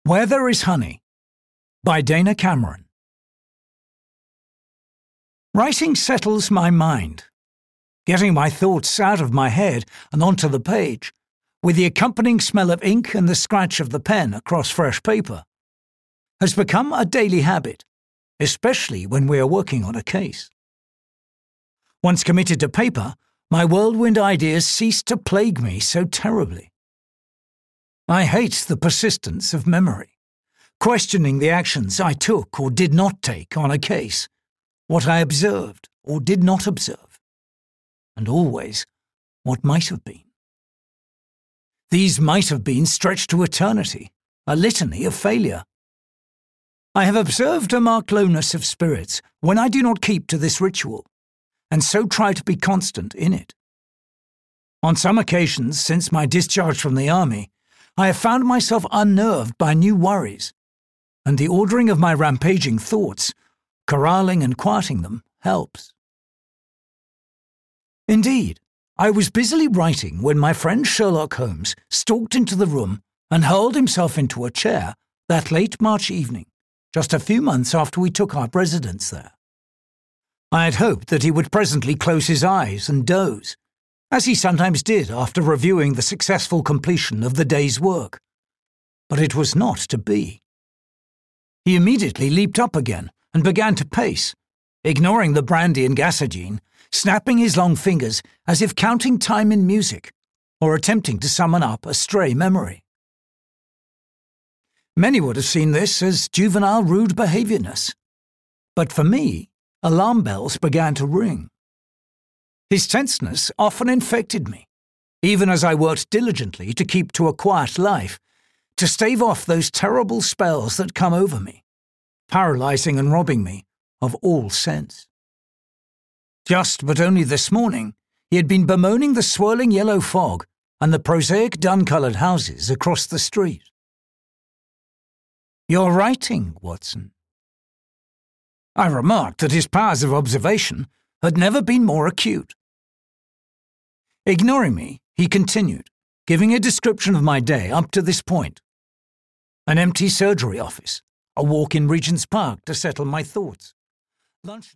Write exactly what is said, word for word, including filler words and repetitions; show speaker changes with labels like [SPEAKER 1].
[SPEAKER 1] Where There Is Honey by Dana Cameron. Writing settles my mind, getting my thoughts out of my head and onto the page, with the accompanying smell of ink and the scratch of the pen across fresh paper, has become a daily habit, especially when we are working on a case. Once committed to paper, my whirlwind ideas cease to plague me so terribly. I hate the persistence of memory, questioning the actions I took or did not take on a case, what I observed or did not observe, and always what might have been. These might have been stretched to eternity, a litany of failure. I have observed a marked lowness of spirits when I do not keep to this ritual, and so try to be constant in it. On some occasions since my discharge from the army, I have found myself unnerved by new worries, and the ordering of my rampaging thoughts, corralling and quieting them, helps. Indeed, I was busily writing when my friend Sherlock Holmes stalked into the room and hurled himself into a chair that late March evening, just a few months after we took up residence there. I had hoped that he would presently close his eyes and doze, as he sometimes did after reviewing the successful completion of the day's work. But it was not to be. He immediately leaped up again and began to pace, ignoring the brandy and gasogene, snapping his long fingers as if counting time in music, or attempting to summon up a stray memory. Many would have seen this as juvenile rude behaviourness, but for me, alarm bells began to ring. His tenseness often infected me, even as I worked diligently to keep to a quiet life, to stave off those terrible spells that come over me, paralysing and robbing me of all sense. Just but only this morning, he had been bemoaning the swirling yellow fog and the prosaic dun-coloured houses across the street. "You're writing, Watson." I remarked that his powers of observation had never been more acute. Ignoring me, he continued, giving a description of my day up to this point. An empty surgery office, a walk in Regent's Park to settle my thoughts, lunch